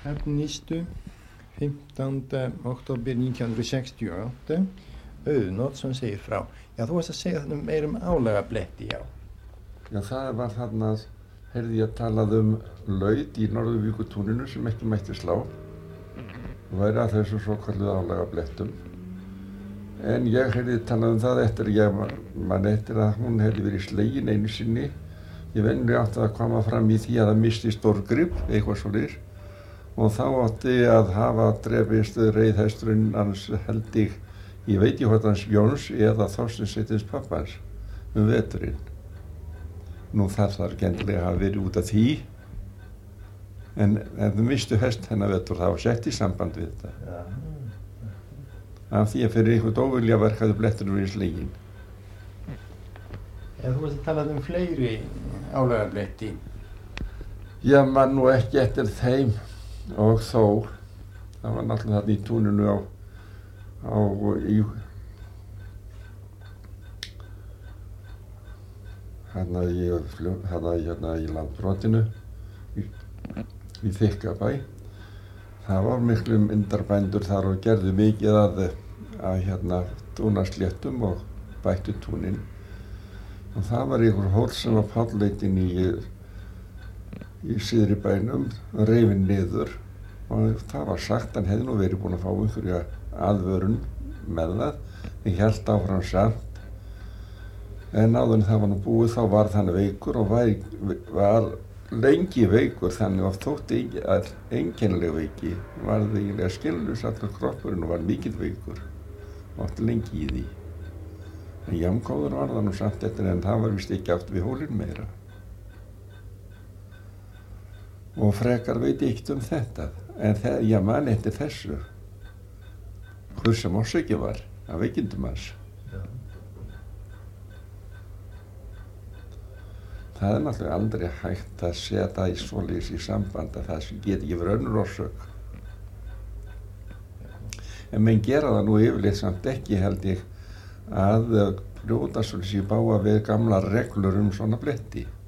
Hafnistu 15. oktober 1968 Auðnótt sem segir frá. Já, þú varst að segja þarna meira álagabletti, já. Já, það var þarna, heyrði ég talað laut í Norðurvíkurtúninu sem ekki mætti slá og væri að þessu svokalluðu álagablettum. En ég heyrði talað það eftir að hún hefði verið slegin einu sinni. Ég venni átti að koma fram í því að það misti stórgrip, eitthvað svoleiðis. Og þá átti að hafa drepist reiðhesturinn hans held ég veit ekki hvort hans Jóns eða Þorsteins heitins pappans veturinn. Nú þarf gennilega að hafa verið út af því. En þau mistu hest hennar vetur, það var sett í samband við þetta. Já. Af því að fyrir einhvern óvilja verkaði bletturinn verið sleginn. En þú varst að tala fleiri álagabletti. Já, man nú ekki eftir þeim. Og þó, það var náttúrulega þarna í túninu hérna í landbrotinu í Þykkabæ. Það var miklu myndarbændur þar og gerðu mikið að túnasléttum og bættu túnin. Og það var einhver hóll sem var pálleitinn í syðri bænum, reifinn niður og það var sagt hann hefði nú verið búinn að fá einhverja aðvörun með það en hélt áfram samt en áður en það var nú búið þá var hann veikur og var lengi veikur þannig að þótti að einkennileg veiki var það eiginlega skilur allur kroppurinn og var mikið veikur og átti lengi í því en jámgóður var það nú samt eftir en það var vist ekki átt við hólinn meira. Og frekar veit ég ekkert þetta, en ég man eftir þessu, hver sem orsaki var, af veikindum hans. Já. Það er náttúrulega aldrei hægt að setja í svoleiðis í samband að það geti ekki verið önnur orsök. En menn gera það nú yfirleitt samt ekki held ég að brjóta svolítið í bága við gamlar reglur svona bletti.